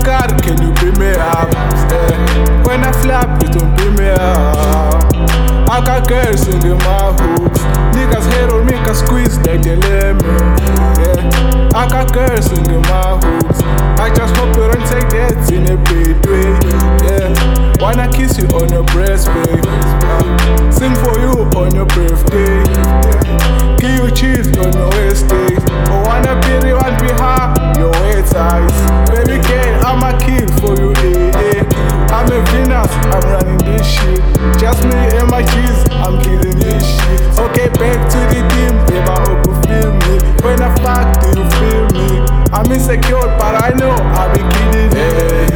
car, can you pick me up? When I flap, you don't pick me up. I got girls in my hoops. Niggas hate on me, can squeeze like they let me. Yeah. I got girls in my hoops. I just hope you don't take that in a bad way. Yeah. Wanna kiss you on your breast, babe. Sing for you on your birthday. Yeah. Give you cheese on your waist day. Oh, wanna be the one behind your weight size. Baby girl, I'm a kill for you, I'm a Venus, I'm running this shit. Just me and my cheese, I'm killing this shit. Okay, back to the team, babe, I hope you feel me. When I fuck, do you feel me? I'm insecure, but I know I'll be killing it.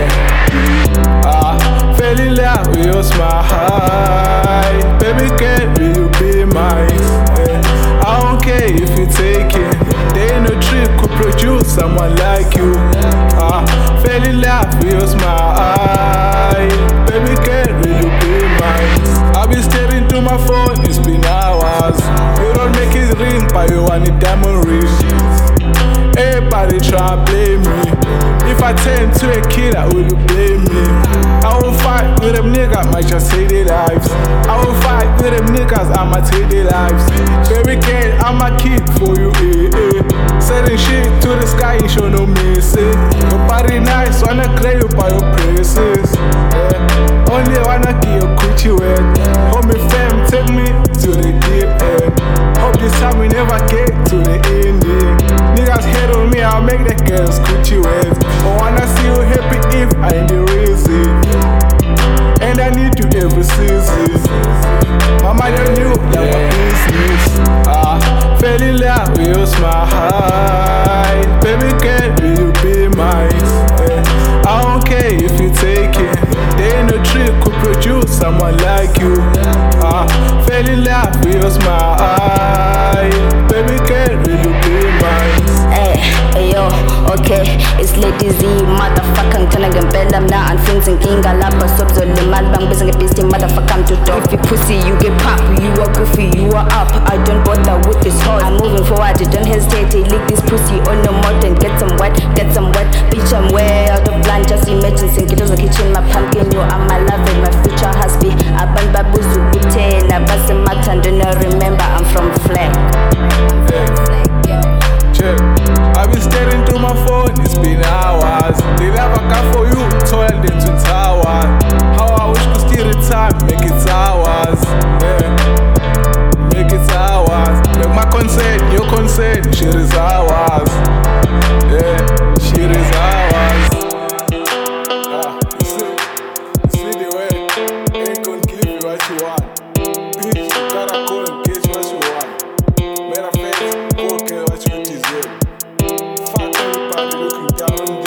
Fell in love with your smile. Baby girl, will you be mine? I don't care if you take it. There ain't no trick could produce someone like you. Fell in love with your smile. Baby girl, will you be mine? I've been staring to my phone, it's been hours. You don't make it ring, but you want a diamond ring. Everybody try to blame me. If I turn to a killer, will you blame me? I will fight with them niggas, might just say their lives. I will fight with them niggas, I'ma take their lives. Baby girl, I'm a kid for you, Setting shit to the sky, you show no mercy. Your body nice, wanna clear you by your praises. Only wanna get your coochie wet. Hold me fam, take me to the deep end. Hope this time we never get to the ending. Niggas hate on me, I'll make that girl's coochie wet. I wanna see you happy if I ain't the reason. And I need you every season. Mama, you knew that my business. Fell in love with your smile. Baby girl, will you be mine? I don't care if you take it. There ain't no trick could produce someone like you. Fell in love with your smile. Baby girl, will you be mine? Hey yo, okay, it's Lady Z, motherfucker, ngithanda ngempela mna angifinzi inkinga lapha sobzole imali bangibiza ngebhisti motherfucker I'm too dope. If you pussy you get pop, you are goofy, you are up. I don't bother with this hoe, I'm moving forward, don't hesitate. Lick this pussy on your mouth and get some wet, bitch I'm way out of line. Just imagine sinkitoza kitchen, my pumpkin, you are my love and my future husband. Abantu babuza ukuthena basemathanda, no remember I'm from Flag. I've been staring to my phone, it's been hours. They never come for you, told them to tower. How I wish could steal the time, make it hours. Make it hours. Make my consent, your consent, shit is ours. Shit is ours. You see the way, ain't gonna give you what you want. Bitch, you gotta go and get what you want. Matter of fact, go get what you deserve. Fuck everybody looking down on